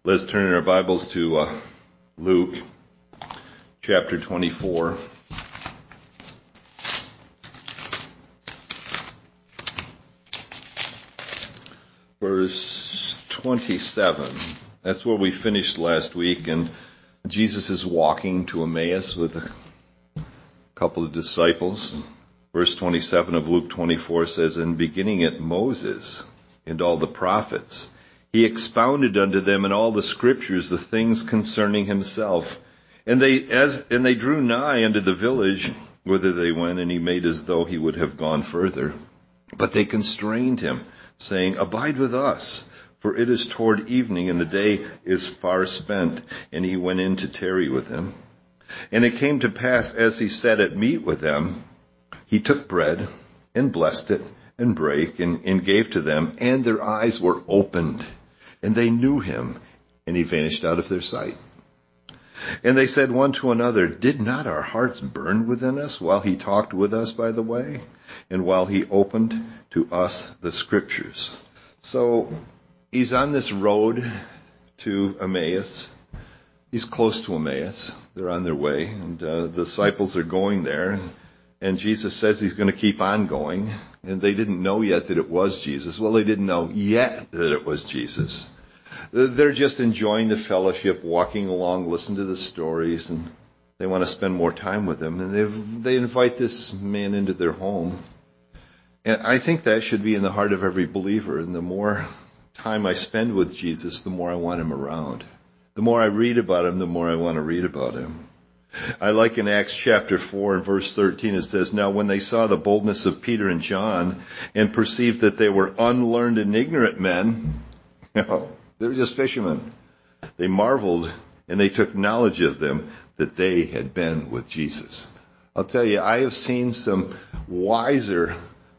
Let's turn in our Bibles to Luke chapter 24. Verse 27. That's where we finished last week, and Jesus is walking to Emmaus with a couple of disciples. Verse 27 of Luke 24 says, "And beginning at Moses and all the prophets, he expounded unto them in all the scriptures the things concerning himself. And they drew nigh unto the village whither they went, and he made as though he would have gone further. But they constrained him, saying, Abide with us, for it is toward evening, and the day is far spent. And he went in to tarry with them. And it came to pass, as he sat at meat with them, he took bread, and blessed it, and brake, and gave to them, and their eyes were opened, and they knew him, and he vanished out of their sight. And they said one to another, Did not our hearts burn within us while he talked with us by the way, and while he opened to us the scriptures?" So he's on this road to Emmaus. He's close to Emmaus. They're on their way, and the disciples are going there. And Jesus says he's going to keep on going. And they didn't know yet that it was Jesus. Well, they didn't know yet that it was Jesus. They're just enjoying the fellowship, walking along, listening to the stories, and they want to spend more time with him. And they invite this man into their home. And I think that should be in the heart of every believer. And the more time I spend with Jesus, the more I want him around. The more I read about him, the more I want to read about him. I like in Acts chapter 4 and verse 13, it says, "Now when they saw the boldness of Peter and John and perceived that they were unlearned and ignorant men," they were just fishermen, "they marveled, and they took knowledge of them that they had been with Jesus." I'll tell you, I have seen some wiser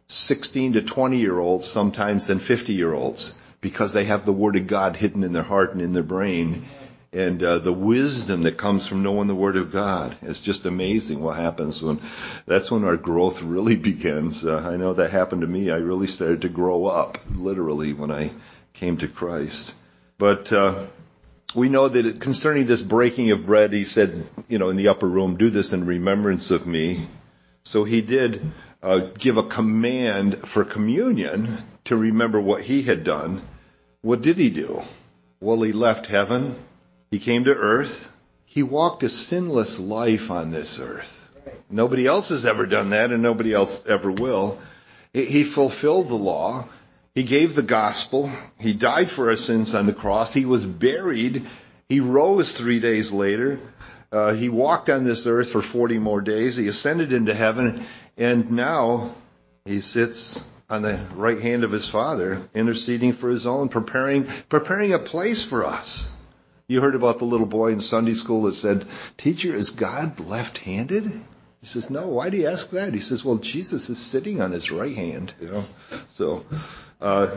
16 to 20-year-olds sometimes than 50-year-olds because they have the Word of God hidden in their heart and in their brain. And the wisdom that comes from knowing the Word of God. It's just amazing what happens that's when our growth really begins. I know that happened to me. I really started to grow up, literally, when I came to Christ. But we know that concerning this breaking of bread, he said, in the upper room, "Do this in remembrance of me." So he did give a command for communion to remember what he had done. What did he do? Well, he left heaven. He came to earth. He walked a sinless life on this earth. Nobody else has ever done that, and nobody else ever will. He fulfilled the law. He gave the gospel. He died for our sins on the cross. He was buried. He rose 3 days later. He walked on this earth for 40 more days. He ascended into heaven, and now he sits on the right hand of his Father, interceding for his own, preparing a place for us. You heard about the little boy in Sunday school that said, "Teacher, is God left-handed?" He says, "No, why do you ask that?" He says, "Well, Jesus is sitting on his right hand, So, I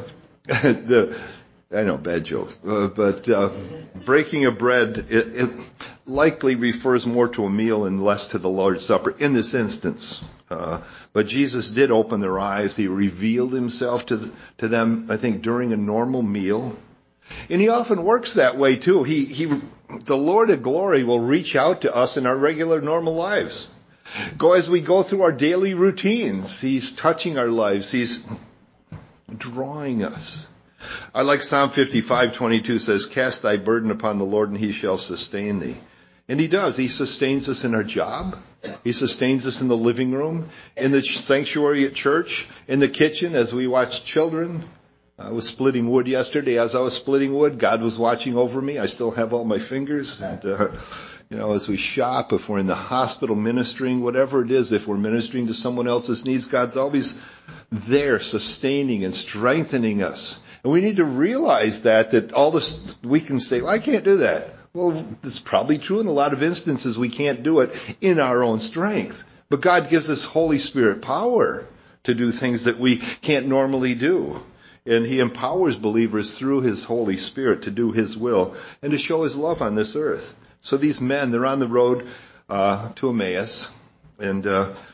know, bad joke. But breaking of bread, it likely refers more to a meal and less to the Lord's Supper in this instance. But Jesus did open their eyes. He revealed himself to them, I think, during a normal meal. And he often works that way too. The Lord of glory will reach out to us in our regular normal lives. As we go through our daily routines, he's touching our lives. He's drawing us. I like Psalm 55:22 says, "Cast thy burden upon the Lord, and he shall sustain thee." And he does. He sustains us in our job. He sustains us in the living room, in the sanctuary at church, in the kitchen as we watch children. I was splitting wood yesterday. As I was splitting wood, God was watching over me. I still have all my fingers. And, as we shop, if we're in the hospital ministering, whatever it is, if we're ministering to someone else's needs, God's always there sustaining and strengthening us. And we need to realize that all this, we can say, well, I can't do that. Well, it's probably true in a lot of instances. We can't do it in our own strength. But God gives us Holy Spirit power to do things that we can't normally do. And he empowers believers through his Holy Spirit to do his will and to show his love on this earth. So these men, they're on the road to Emmaus. And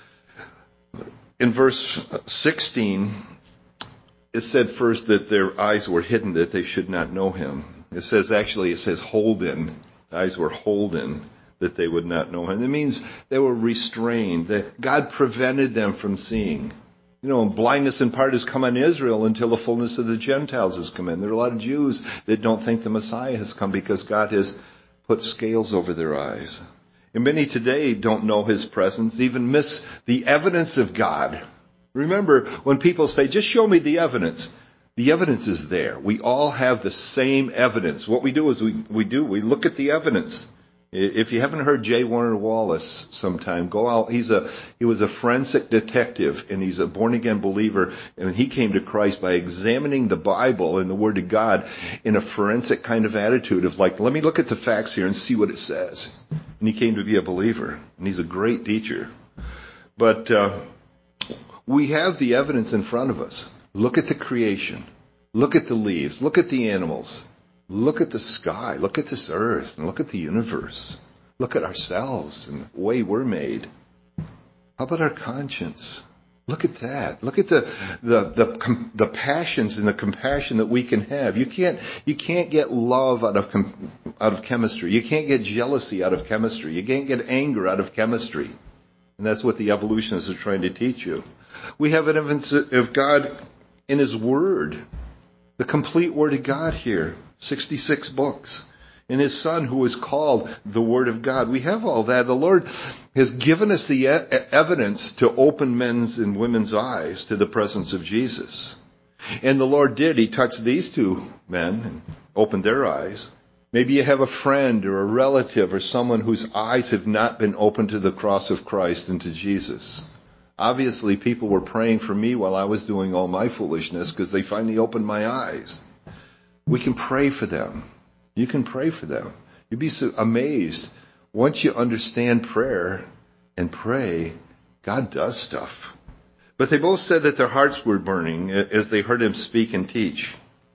in verse 16, it said first that their eyes were hidden, that they should not know him. It says holden. Eyes were holden that they would not know him. It means they were restrained. That God prevented them from seeing. Blindness in part has come on Israel until the fullness of the Gentiles has come in. There are a lot of Jews that don't think the Messiah has come because God has put scales over their eyes. And many today don't know his presence, even miss the evidence of God. Remember, when people say, just show me the evidence is there. We all have the same evidence. What we do is we look at the evidence. If you haven't heard J. Warner Wallace sometime, go out. He was a forensic detective, and he's a born-again believer, and he came to Christ by examining the Bible and the Word of God in a forensic kind of attitude of like, let me look at the facts here and see what it says. And he came to be a believer, and he's a great teacher. But we have the evidence in front of us. Look at the creation. Look at the leaves. Look at the animals. Look at the sky. Look at this earth. And look at the universe. Look at ourselves and the way we're made. How about our conscience? Look at that. Look at the passions and the compassion that we can have. You can't get love out of chemistry. You can't get jealousy out of chemistry. You can't get anger out of chemistry. And that's what the evolutionists are trying to teach you. We have evidence of God in his Word. The complete Word of God here. 66 books. And his Son, who is called the Word of God. We have all that. The Lord has given us the evidence to open men's and women's eyes to the presence of Jesus. And the Lord did. He touched these two men and opened their eyes. Maybe you have a friend or a relative or someone whose eyes have not been opened to the cross of Christ and to Jesus. Obviously, people were praying for me while I was doing all my foolishness because they finally opened my eyes. We can pray for them. You can pray for them. You'd be so amazed. Once you understand prayer and pray, God does stuff. But they both said that their hearts were burning as they heard him speak and teach.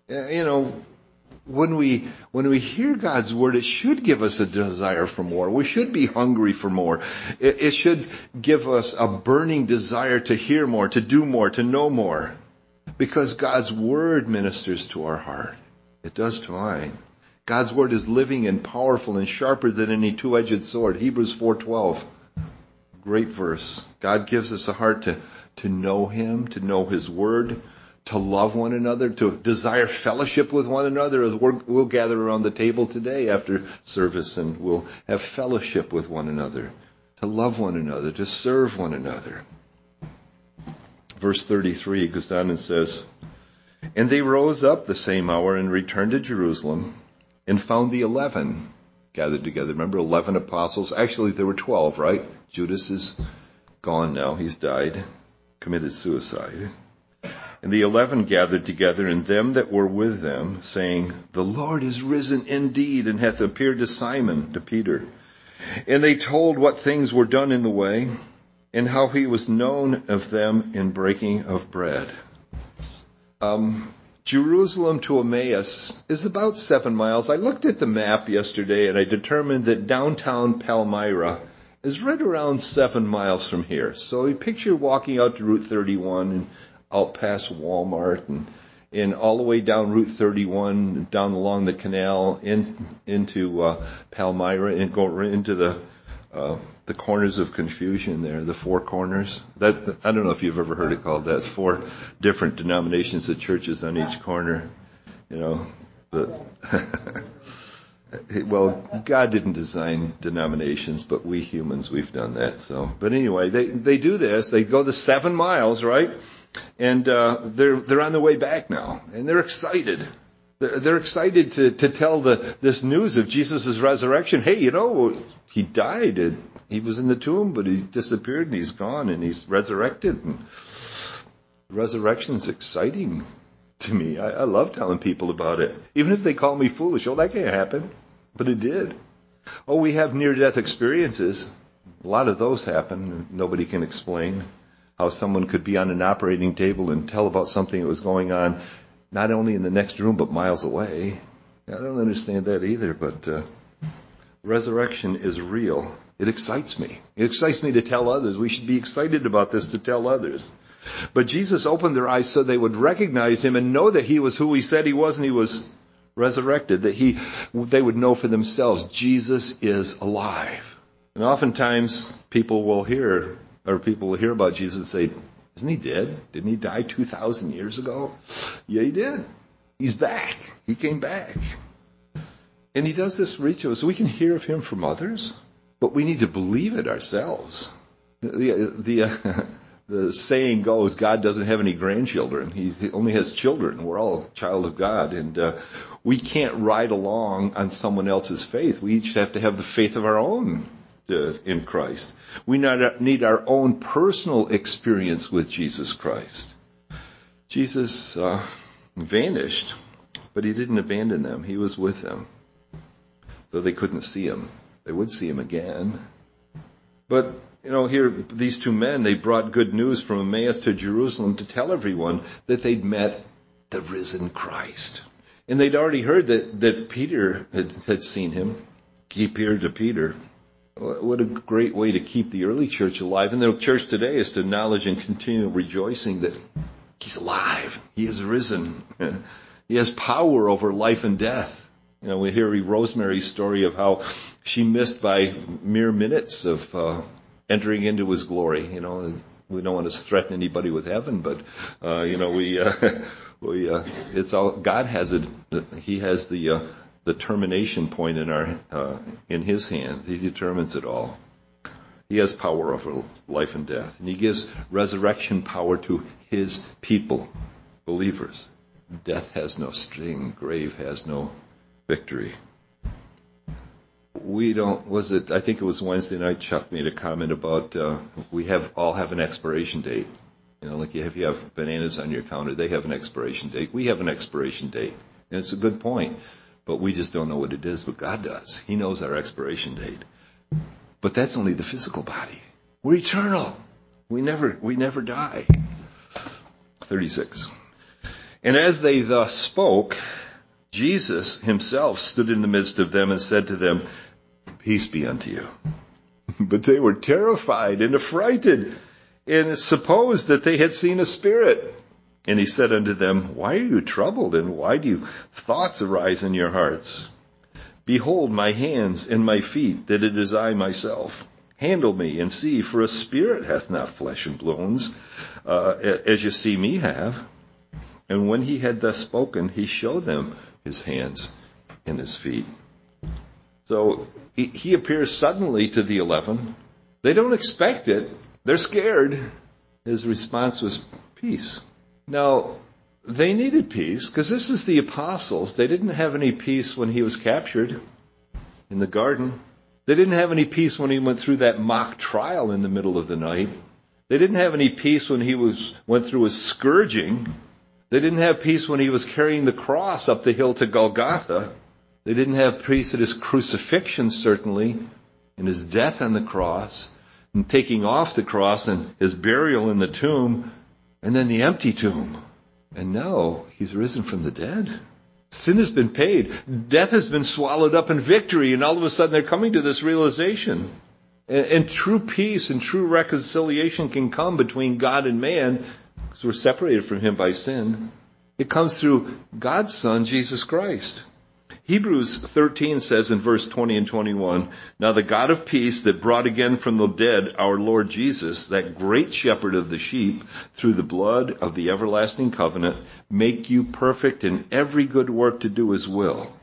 When we hear God's word, it should give us a desire for more. We should be hungry for more. It should give us a burning desire to hear more, to do more, to know more. Because God's word ministers to our heart. It does to mine. God's word is living and powerful and sharper than any two-edged sword. Hebrews 4:12. Great verse. God gives us a heart to know him, to know his word, to love one another, to desire fellowship with one another. As we'll gather around the table today after service and we'll have fellowship with one another, to love one another, to serve one another. Verse 33 goes down and says, and they rose up the same hour and returned to Jerusalem and found the 11 gathered together. Remember, 11 apostles. Actually, there were 12, right? Judas is gone now. He's died, committed suicide. And the 11 gathered together, and them that were with them, saying, the Lord is risen indeed, and hath appeared to Simon, to Peter. And they told what things were done in the way, and how he was known of them in breaking of bread. Jerusalem to Emmaus is about 7 miles. I looked at the map yesterday and I determined that downtown Palmyra is right around 7 miles from here. So you picture walking out to Route 31 and out past Walmart and all the way down Route 31, down along the canal into Palmyra and go into the corners of confusion there, the four corners. That I don't know if you've ever heard it called that. 4 different denominations of churches on each corner. But well, God didn't design denominations, but we humans, we've done that. So, but anyway, they do this. They go the 7 miles, right? And they're on their way back now, and they're excited. They're excited to tell this news of Jesus' resurrection. Hey, he died. He was in the tomb, but he disappeared and he's gone and he's resurrected. And resurrection is exciting to me. I love telling people about it. Even if they call me foolish. Oh, that can't happen. But it did. Oh, we have near-death experiences. A lot of those happen. Nobody can explain how someone could be on an operating table and tell about something that was going on not only in the next room, but miles away. I don't understand that either, but resurrection is real. It excites me. It excites me to tell others. We should be excited about this to tell others. But Jesus opened their eyes so they would recognize him and know that he was who he said he was, and he was resurrected, that they would know for themselves, Jesus is alive. And oftentimes people will hear about Jesus and say, isn't he dead? Didn't he die 2,000 years ago? Yeah, he did. He's back. He came back. And he does this for each of us. We can hear of him from others, but we need to believe it ourselves. The saying goes, God doesn't have any grandchildren. He only has children. We're all a child of God. And we can't ride along on someone else's faith. We each have to have the faith of our own in Christ. We need our own personal experience with Jesus Christ. Jesus vanished, but he didn't abandon them. He was with them. Though they couldn't see him. They would see him again. But, here, these two men, they brought good news from Emmaus to Jerusalem to tell everyone that they'd met the risen Christ. And they'd already heard that Peter had seen him. He appeared to Peter. What a great way to keep the early church alive. And the church today is to acknowledge and continue rejoicing that he's alive. He is risen. He has power over life and death. We hear Rosemary's story of how she missed by mere minutes of entering into his glory. We don't want to threaten anybody with heaven, but it's all God has it. He has the termination point in his hand. He determines it all. He has power over life and death, and he gives resurrection power to his people, believers. Death has no sting. Grave has no victory. I think it was Wednesday night, Chuck made a comment about we all have an expiration date. Like if you have bananas on your counter, they have an expiration date. We have an expiration date. And it's a good point. But we just don't know what it is, but God does. He knows our expiration date. But that's only the physical body. We're eternal. We never die. 36. And as they thus spoke, Jesus himself stood in the midst of them and said to them, peace be unto you. But they were terrified and affrighted and supposed that they had seen a spirit. And he said unto them, why are you troubled, and why do thoughts arise in your hearts? Behold my hands and my feet, that it is I myself. Handle me and see, for a spirit hath not flesh and bones, as you see me have. And when he had thus spoken, he showed them his hands and his feet. So he appears suddenly to the 11. They don't expect it. They're scared. His response was peace. Now, they needed peace because this is the apostles. They didn't have any peace when he was captured in the garden. They didn't have any peace when he went through that mock trial in the middle of the night. They didn't have any peace when he went through his scourging. They didn't have peace when he was carrying the cross up the hill to Golgotha. They didn't have peace at his crucifixion, certainly, and his death on the cross, and taking off the cross and his burial in the tomb, and then the empty tomb. And now he's risen from the dead. Sin has been paid. Death has been swallowed up in victory, and all of a sudden they're coming to this realization. And true peace and true reconciliation can come between God and man, because we're separated from him by sin. It comes through God's Son, Jesus Christ. Hebrews 13 says in verse 20 and 21, now the God of peace that brought again from the dead our Lord Jesus, that great shepherd of the sheep, through the blood of the everlasting covenant, make you perfect in every good work to do his will,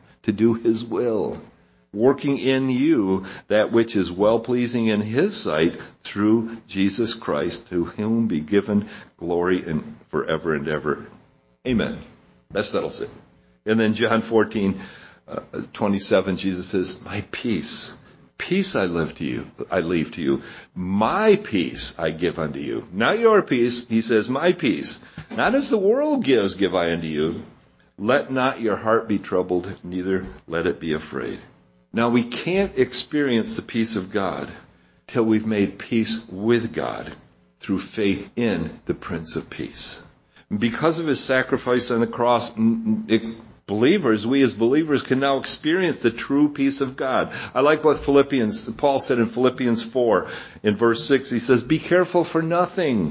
working in you that which is well-pleasing in his sight through Jesus Christ, to whom be given glory and forever and ever. Amen. That settles it. And then John 14:27, Jesus says, my peace I leave to you. My peace I give unto you. Not your peace. He says, my peace. Not as the world gives, give I unto you. Let not your heart be troubled, neither let it be afraid. Now we can't experience the peace of God till we've made peace with God through faith in the Prince of Peace. Because of his sacrifice on the cross, we as believers can now experience the true peace of God. I like what Paul said in Philippians 4 in verse 6. He says, be careful for nothing,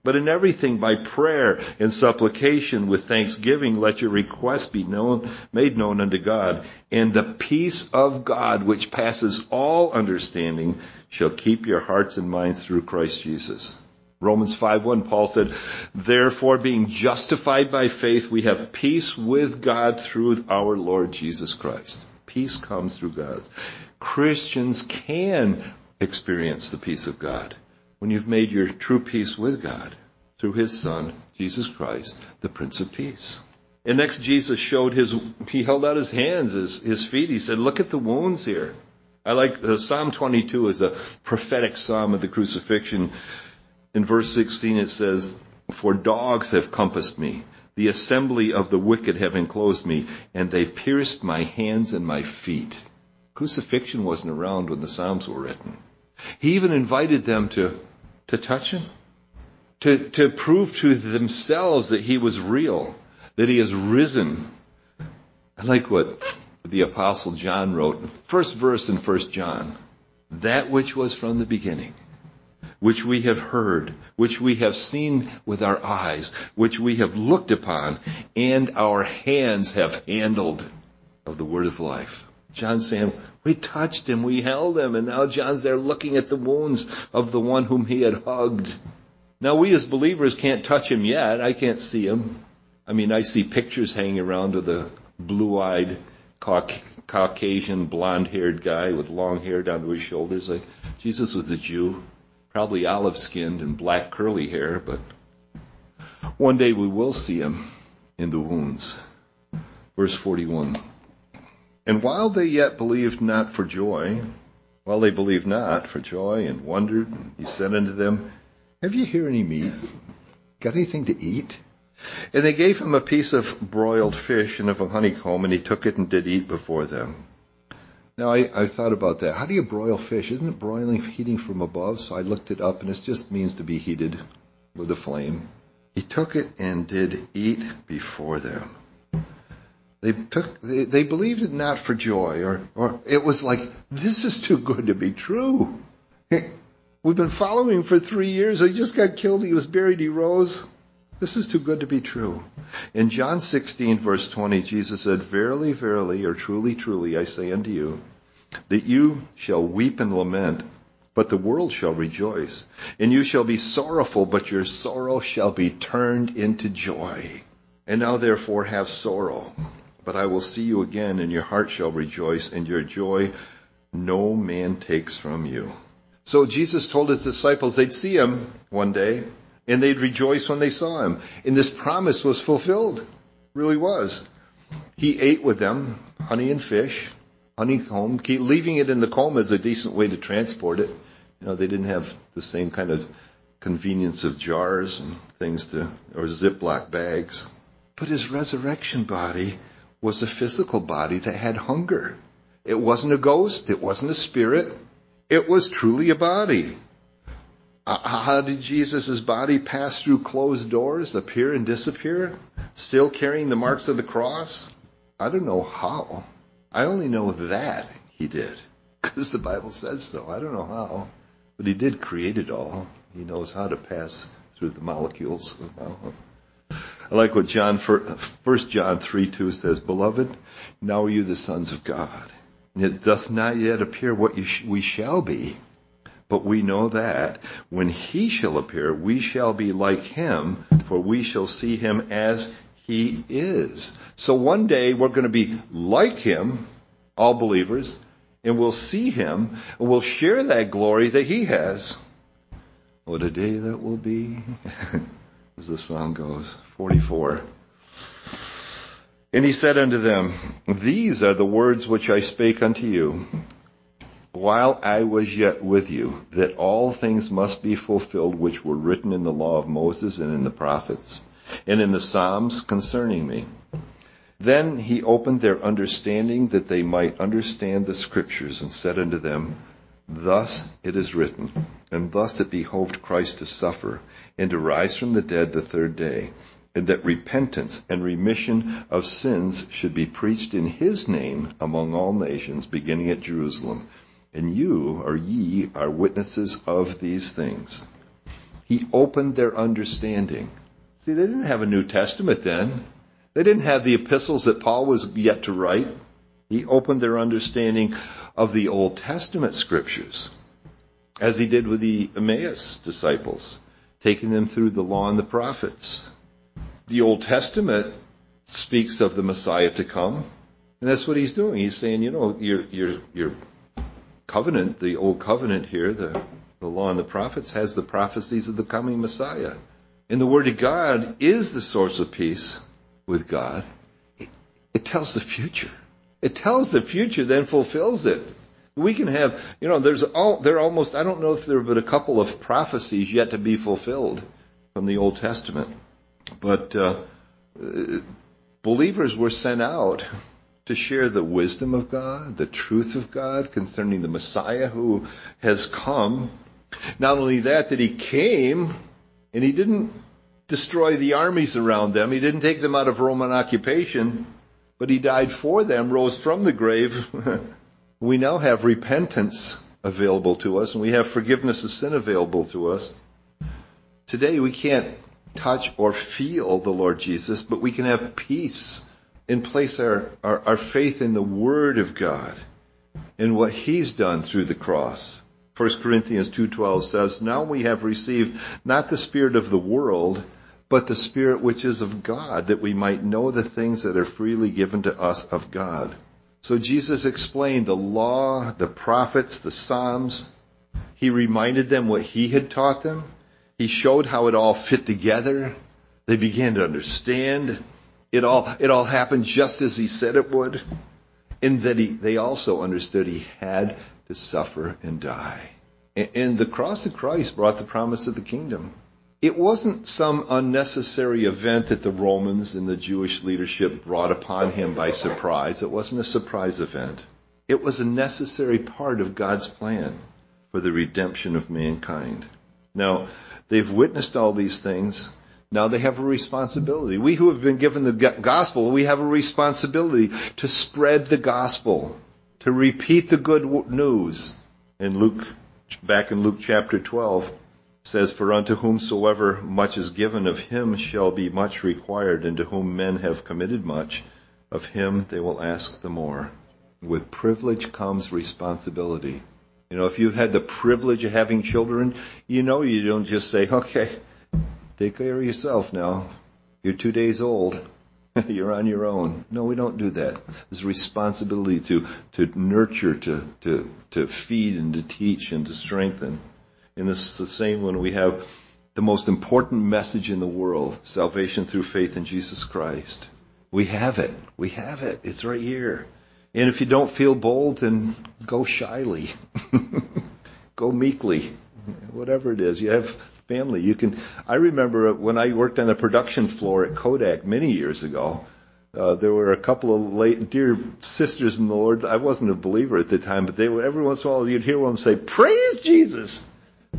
But in everything by prayer and supplication with thanksgiving, let your requests be made known unto God. And the peace of God, which passes all understanding, shall keep your hearts and minds through Christ Jesus. Romans 5:1, Paul said, therefore, being justified by faith, we have peace with God through our Lord Jesus Christ. Peace comes through God. Christians can experience the peace of God when you've made your true peace with God through his Son, Jesus Christ, the Prince of Peace. And next, Jesus he held out his hands, his feet. He said, look at the wounds here. I like Psalm 22 is a prophetic psalm of the crucifixion. In verse 16 it says, for dogs have compassed me. The assembly of the wicked have enclosed me, and they pierced my hands and my feet. Crucifixion wasn't around when the Psalms were written. He even invited them to touch him, to prove to themselves that he was real, that he has risen. I like what the Apostle John wrote, the first verse in 1 John, that which was from the beginning, which we have heard, which we have seen with our eyes, which we have looked upon, and our hands have handled of the word of life. John's saying, we touched him, we held him, and now John's there looking at the wounds of the one whom he had hugged. Now we as believers can't touch him yet. I can't see him. I mean, I see pictures hanging around of the blue-eyed, Caucasian, blonde-haired guy with long hair down to his shoulders. Jesus was a Jew, probably olive-skinned and black curly hair, but one day we will see him in the wounds. Verse 41. And while they yet believed not for joy, and wondered, he said unto them, have you here any meat? Got anything to eat? And they gave him a piece of broiled fish and of a honeycomb, and he took it and did eat before them. Now, I thought about that. How do you broil fish? Isn't it broiling, heating from above? So I looked it up, and it just means to be heated with a flame. He took it and did eat before them. They believed it not for joy, or it was like, this is too good to be true. We've been following him for 3 years. He just got killed. He was buried. He rose. This is too good to be true. In John 16, verse 20, Jesus said, verily, verily, or truly, truly, I say unto you, that you shall weep and lament, but the world shall rejoice. And you shall be sorrowful, but your sorrow shall be turned into joy. And now therefore have sorrow, but I will see you again, and your heart shall rejoice, and your joy no man takes from you. So Jesus told his disciples they'd see him one day, and they'd rejoice when they saw him. And this promise was fulfilled. Really was. He ate with them honey and fish, honeycomb. Leaving it in the comb is a decent way to transport it. You know, they didn't have the same kind of convenience of jars and things or Ziploc bags. But his resurrection body was a physical body that had hunger. It wasn't a ghost. It wasn't a spirit. It was truly a body. How did Jesus' body pass through closed doors, appear and disappear, still carrying the marks of the cross? I don't know how. I only know that he did, because the Bible says so. I don't know how, but he did create it all. He knows how to pass through the molecules. I like what 1 John 3:2 says, beloved, now are you the sons of God. It doth not yet appear what we shall be. But we know that when he shall appear, we shall be like him, for we shall see him as he is. So one day we're going to be like him, all believers, and we'll see him, and we'll share that glory that he has. What a day that will be, as the song goes, 44. And he said unto them, these are the words which I spake unto you, while I was yet with you, that all things must be fulfilled which were written in the law of Moses and in the prophets and in the Psalms concerning me. Then he opened their understanding that they might understand the scriptures, and said unto them, thus it is written, and thus it behoved Christ to suffer and to rise from the dead the third day, and that repentance and remission of sins should be preached in his name among all nations, beginning at Jerusalem. And ye are witnesses of these things. He opened their understanding. See, they didn't have a New Testament then. They didn't have the epistles that Paul was yet to write. He opened their understanding of the Old Testament scriptures, as he did with the Emmaus disciples, taking them through the law and the prophets. The Old Testament speaks of the Messiah to come, and that's what he's doing. He's saying, your covenant, the Old Covenant here, the law and the prophets, has the prophecies of the coming Messiah. And the Word of God is the source of peace with God. It tells the future. It tells the future, then fulfills it. We can have, there are almost, I don't know if there have been a couple of prophecies yet to be fulfilled from the Old Testament. But believers were sent out to share the wisdom of God, the truth of God concerning the Messiah who has come. Not only that he came, and he didn't destroy the armies around them. He didn't take them out of Roman occupation, but he died for them, rose from the grave. We now have repentance available to us, and we have forgiveness of sin available to us. Today we can't touch or feel the Lord Jesus, but we can have peace and place our faith in the Word of God and what He's done through the cross. 1 Corinthians 2:12 says, "Now we have received not the spirit of the world, but the Spirit which is of God, that we might know the things that are freely given to us of God." So Jesus explained the law, the prophets, the Psalms. He reminded them what He had taught them. He showed how it all fit together. They began to understand. It all happened just as He said it would. And that they also understood He had to suffer and die. And the cross of Christ brought the promise of the kingdom. It wasn't some unnecessary event that the Romans and the Jewish leadership brought upon Him by surprise. It wasn't a surprise event. It was a necessary part of God's plan for the redemption of mankind. Now, they've witnessed all these things. Now they have a responsibility. We who have been given the gospel, we have a responsibility to spread the gospel, to repeat the good news. Back in Luke chapter 12, says, "For unto whomsoever much is given, of him shall be much required, and to whom men have committed much, of him they will ask the more." With privilege comes responsibility. If you've had the privilege of having children, you don't just say, "Okay, take care of yourself now. You're 2 days old. You're on your own." No, we don't do that. There's a responsibility to nurture, to feed and to teach and to strengthen. And this is the same when we have the most important message in the world, salvation through faith in Jesus Christ. We have it. We have it. It's right here. And if you don't feel bold, then go shyly. Go meekly. Whatever it is. You have family. I remember when I worked on the production floor at Kodak many years ago, there were a couple of dear sisters in the Lord. I wasn't a believer at the time, but every once in a while you'd hear one say, "Praise Jesus."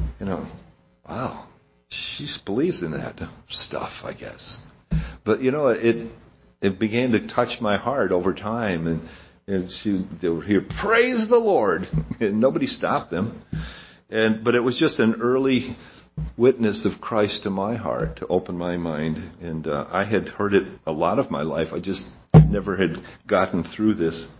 Wow, she believes in that stuff, I guess. But it began to touch my heart over time, and they would hear, "Praise the Lord," and nobody stopped them. But it was just an early witness of Christ to my heart to open my mind, and I had heard it a lot of my life. I just never had gotten through this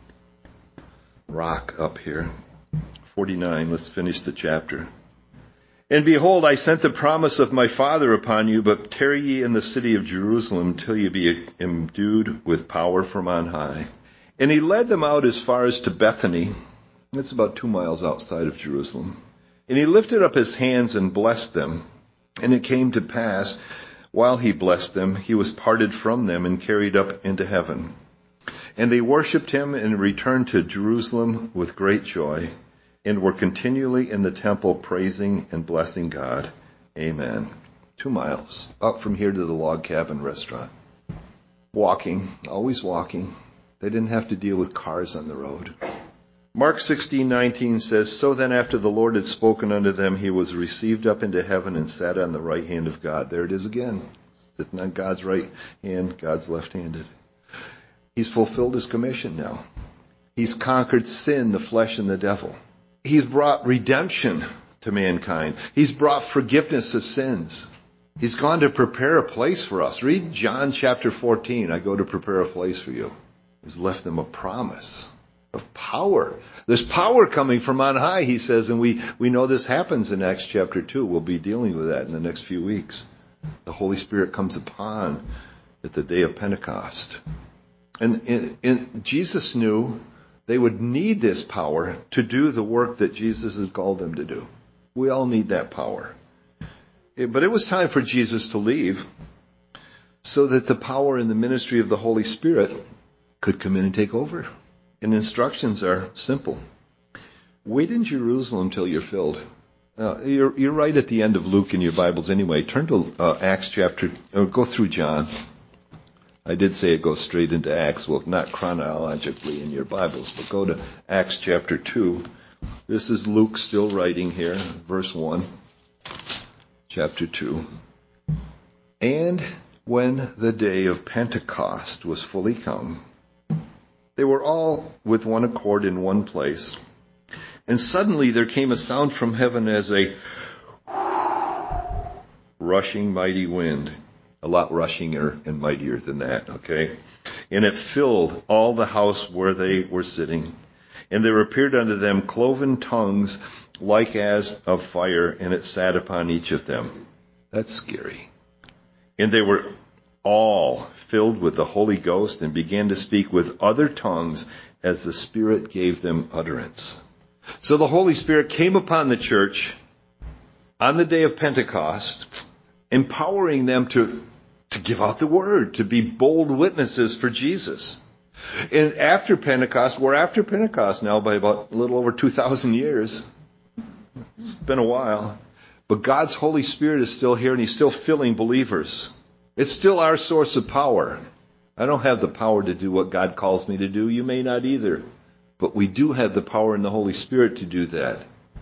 rock up here. 49. Let's finish the chapter. "And behold, I sent the promise of my Father upon you, but tarry ye in the city of Jerusalem till ye be endued with power from on high." And He led them out as far as to Bethany. That's about 2 miles outside of Jerusalem. And He lifted up His hands and blessed them. And it came to pass, while He blessed them, He was parted from them and carried up into heaven. And they worshipped Him and returned to Jerusalem with great joy, and were continually in the temple praising and blessing God. Amen. 2 miles up from here to the log cabin restaurant. Walking, always walking. They didn't have to deal with cars on the road. Mark 16:19 says, "So then after the Lord had spoken unto them, He was received up into heaven and sat on the right hand of God." There it is again. Sitting on God's right hand, God's left-handed. He's fulfilled His commission now. He's conquered sin, the flesh, and the devil. He's brought redemption to mankind. He's brought forgiveness of sins. He's gone to prepare a place for us. Read John chapter 14. I go to prepare a place for you. He's left them a promise of power. There's power coming from on high, he says, and we know this happens in Acts chapter 2. We'll be dealing with that in the next few weeks. The Holy Spirit comes upon at the day of Pentecost. And Jesus knew they would need this power to do the work that Jesus has called them to do. We all need that power. But it was time for Jesus to leave so that the power and the ministry of the Holy Spirit could come in and take over. And instructions are simple. Wait in Jerusalem till you're filled. You're right at the end of Luke in your Bibles anyway. Turn to Acts chapter, or go through John. I did say it goes straight into Acts. Well, not chronologically in your Bibles, but go to Acts chapter 2. This is Luke still writing here, verse 1, chapter 2. And when the day of Pentecost was fully come, they were all with one accord in one place. And suddenly there came a sound from heaven as a rushing mighty wind. A lot rushinger and mightier than that, okay? And it filled all the house where they were sitting. And there appeared unto them cloven tongues like as of fire, and it sat upon each of them. That's scary. And they were all filled with the Holy Ghost and began to speak with other tongues as the Spirit gave them utterance. So the Holy Spirit came upon the church on the day of Pentecost, empowering them to give out the word, to be bold witnesses for Jesus. And after Pentecost, we're after Pentecost now by about a little over 2,000 years. It's been a while. But God's Holy Spirit is still here and He's still filling believers. It's still our source of power. I don't have the power to do what God calls me to do. You may not either. But we do have the power in the Holy Spirit to do that.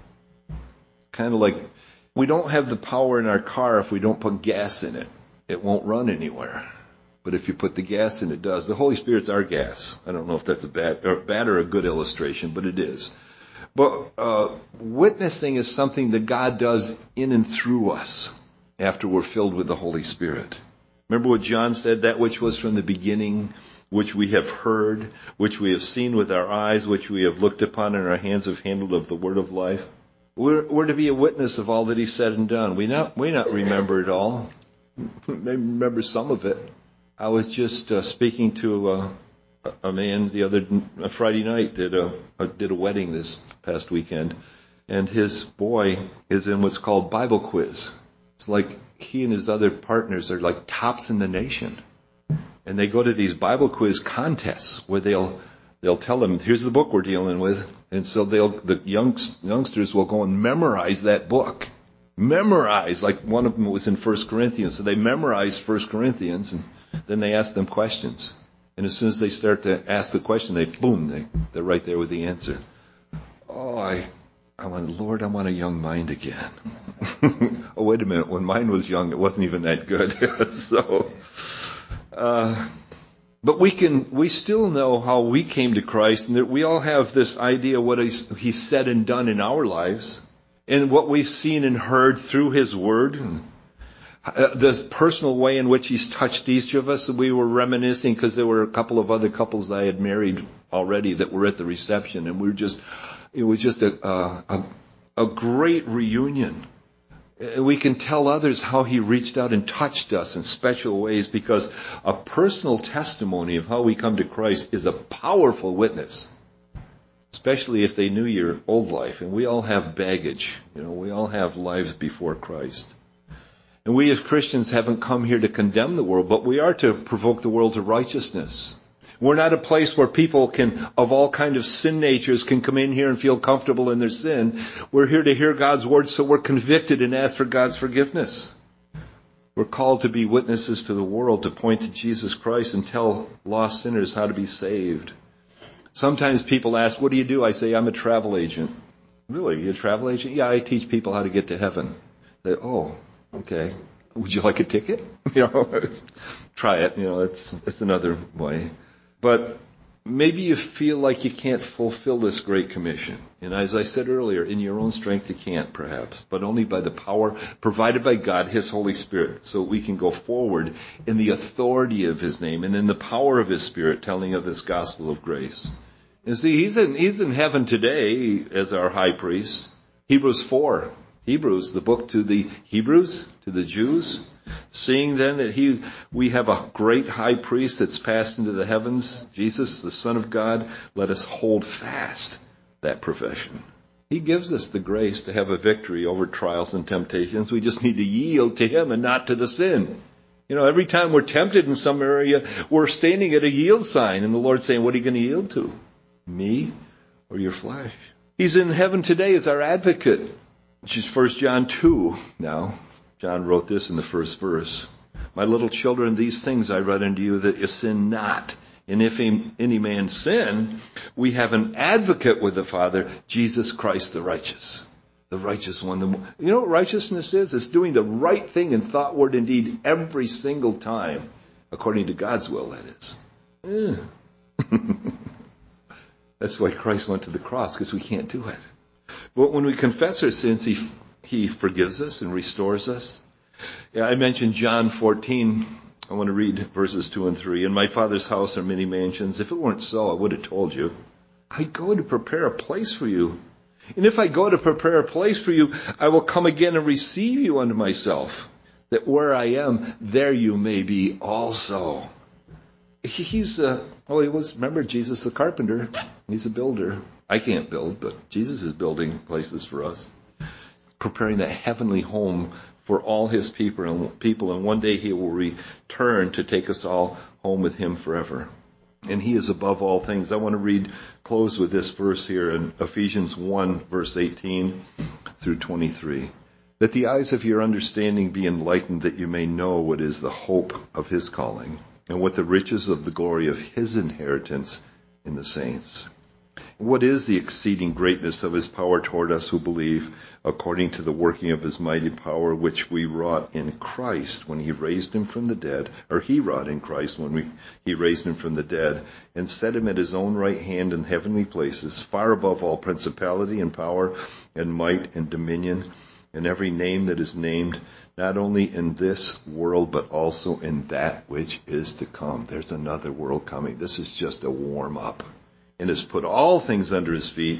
Kind of like we don't have the power in our car if we don't put gas in it. It won't run anywhere. But if you put the gas in, it does. The Holy Spirit's our gas. I don't know if that's a bad or a good illustration, but it is. But witnessing is something that God does in and through us after we're filled with the Holy Spirit. Remember what John said, that which was from the beginning, which we have heard, which we have seen with our eyes, which we have looked upon and our hands have handled of the word of life. We're to be a witness of all that He said and done. We not remember it all. Maybe remember some of it. I was just speaking to a man a Friday night, did a wedding this past weekend, and his boy is in what's called Bible quiz. It's like he and his other partners are like tops in the nation. And they go to these Bible quiz contests where they'll tell them, here's the book we're dealing with. And so the youngsters will go and memorize that book. Memorize, like one of them was in 1 Corinthians. So they memorized 1 Corinthians and then they ask them questions. And as soon as they start to ask the question, they're right there with the answer. Oh, I want a young mind again. Oh, wait a minute. When mine was young, it wasn't even that good. So, but we still know how we came to Christ, and that we all have this idea what He's said and done in our lives, and what we've seen and heard through His Word, the personal way in which He's touched each of us. We were reminiscing because there were a couple of other couples I had married already that were at the reception, and it was just a great reunion. We can tell others how He reached out and touched us in special ways, because a personal testimony of how we come to Christ is a powerful witness, especially if they knew your old life. And we all have baggage. We all have lives before Christ. And we as Christians haven't come here to condemn the world, but we are to provoke the world to righteousness. We're not a place where people of all kind of sin natures can come in here and feel comfortable in their sin. We're here to hear God's word so we're convicted and ask for God's forgiveness. We're called to be witnesses to the world, to point to Jesus Christ and tell lost sinners how to be saved. Sometimes people ask, what do you do? I say, I'm a travel agent. Really? You're a travel agent? Yeah, I teach people how to get to heaven. They, oh, okay. Would you like a ticket? Try it. It's another way. But maybe you feel like you can't fulfill this great commission. And as I said earlier, in your own strength you can't, perhaps, but only by the power provided by God, His Holy Spirit, so we can go forward in the authority of His name and in the power of His Spirit, telling of this gospel of grace. And see, He's in heaven today as our high priest. Hebrews 4. Hebrews, the book to the Hebrews, to the Jews. Seeing then that we have a great high priest that's passed into the heavens, Jesus, the Son of God, let us hold fast that profession. He gives us the grace to have a victory over trials and temptations. We just need to yield to Him and not to the sin. Every time we're tempted in some area, we're standing at a yield sign, and the Lord's saying, what are you going to yield to? Me or your flesh? He's in heaven today as our advocate, which is 1 John 2 now. John wrote this in the first verse. My little children, these things I write unto you that you sin not. And if any man sin, we have an advocate with the Father, Jesus Christ the righteous. The righteous one. You know what righteousness is? It's doing the right thing in thought, word, and deed every single time, according to God's will, that is. That's why Christ went to the cross, because we can't do it. But when we confess our sins, He forgives us and restores us. I mentioned John 14. I want to read verses 2 and 3. In my Father's house are many mansions. If it weren't so, I would have told you. I go to prepare a place for you. And if I go to prepare a place for you, I will come again and receive you unto myself, that where I am, there you may be also. Remember Jesus the carpenter. He's a builder. I can't build, but Jesus is building places for us. Preparing that heavenly home for all His people, and one day He will return to take us all home with Him forever. And He is above all things. I want to close with this verse here in Ephesians 1, verse 18 through 23. That the eyes of your understanding be enlightened, that you may know what is the hope of His calling, and what the riches of the glory of His inheritance in the saints. What is the exceeding greatness of His power toward us who believe, according to the working of His mighty power, which we wrought in Christ when He raised Him from the dead, or He wrought in Christ when He raised Him from the dead, and set Him at His own right hand in heavenly places, far above all principality and power and might and dominion, and every name that is named, not only in this world, but also in that which is to come. There's another world coming. This is just a warm-up. And has put all things under His feet,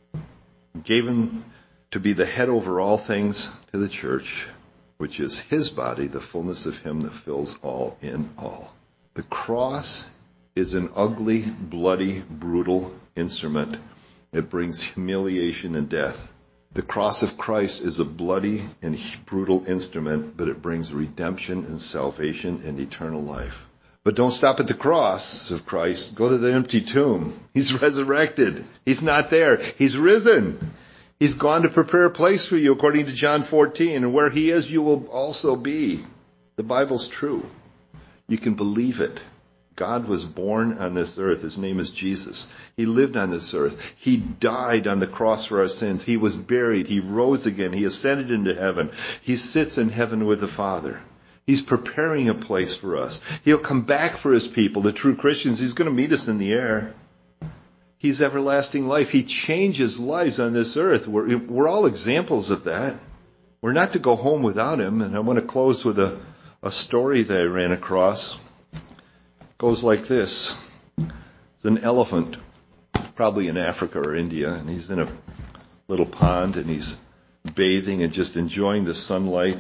gave Him to be the head over all things to the church, which is His body, the fullness of Him that fills all in all. The cross is an ugly, bloody, brutal instrument. It brings humiliation and death. The cross of Christ is a bloody and brutal instrument, but it brings redemption and salvation and eternal life. But don't stop at the cross of Christ. Go to the empty tomb. He's resurrected. He's not there. He's risen. He's gone to prepare a place for you, according to John 14. And where He is, you will also be. The Bible's true. You can believe it. God was born on this earth. His name is Jesus. He lived on this earth. He died on the cross for our sins. He was buried. He rose again. He ascended into heaven. He sits in heaven with the Father. He's preparing a place for us. He'll come back for His people, the true Christians. He's going to meet us in the air. He's everlasting life. He changes lives on this earth. We're all examples of that. We're not to go home without Him. And I want to close with a story that I ran across. It goes like this. It's an elephant, probably in Africa or India, and he's in a little pond, and he's bathing and just enjoying the sunlight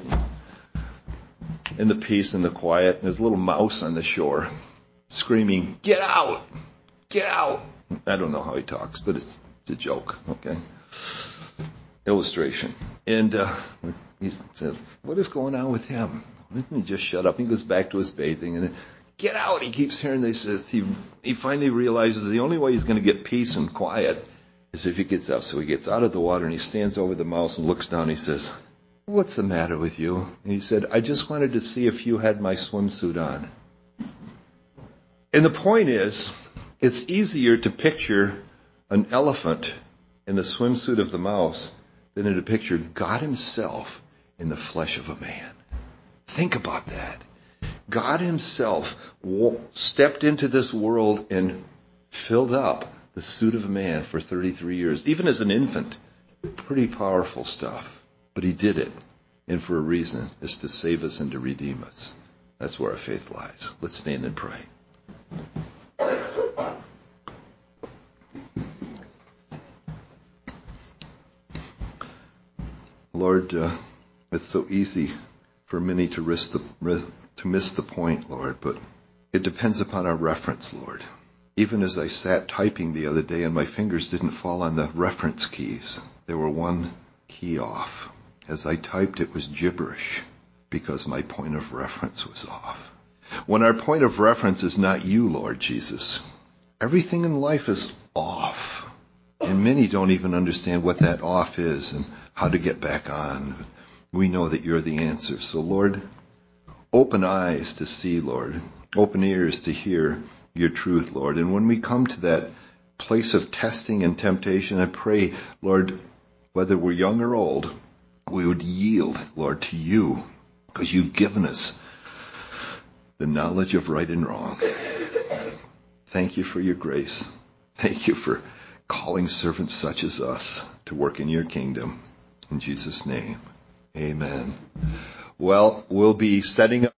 and the peace and the quiet. There's a little mouse on the shore screaming, "Get out! Get out!" I don't know how he talks, but it's a joke, okay? Illustration. And he said, what is going on with him? Doesn't he just shut up? He goes back to his bathing, and then, "Get out!" He keeps hearing this. He finally realizes the only way he's going to get peace and quiet is if he gets up. So he gets out of the water, and he stands over the mouse and looks down, and he says, "What's the matter with you?" And he said, "I just wanted to see if you had my swimsuit on." And the point is, it's easier to picture an elephant in the swimsuit of the mouse than to picture God Himself in the flesh of a man. Think about that. God Himself stepped into this world in filled up the suit of a man for 33 years, even as an infant. Pretty powerful stuff. But he did it. And for a reason, is to save us and to redeem us. That's where our faith lies. Let's stand and pray. Lord, it's so easy for many to miss the point, Lord, but it depends upon our reference, Lord. Even as I sat typing the other day and my fingers didn't fall on the reference keys, they were one key off. As I typed, it was gibberish because my point of reference was off. When our point of reference is not you, Lord Jesus, everything in life is off. And many don't even understand what that off is and how to get back on. We know that you're the answer. So, Lord, open eyes to see, Lord. Open ears to hear your truth, Lord. And when we come to that place of testing and temptation, I pray, Lord, whether we're young or old, we would yield, Lord, to you, because you've given us the knowledge of right and wrong. Thank you for your grace. Thank you for calling servants such as us to work in your kingdom. In Jesus' name, amen. Well, we'll be setting up